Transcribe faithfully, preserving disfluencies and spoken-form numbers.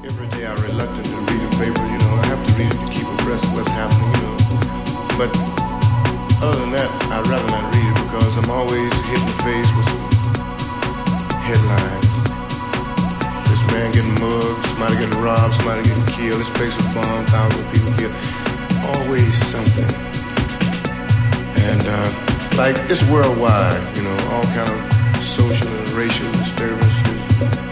Every day I'm reluctant to read a paper, you know. I have to read it to keep abreast of what's happening, you know. But other than that, I'd rather not read it because I'm always hit in the face with some headlines. This man getting mugged, somebody getting robbed, somebody getting killed, this place was bombed, thousands of people killed. Always something. And uh, like, it's worldwide, you know, all kind of social and racial disturbances.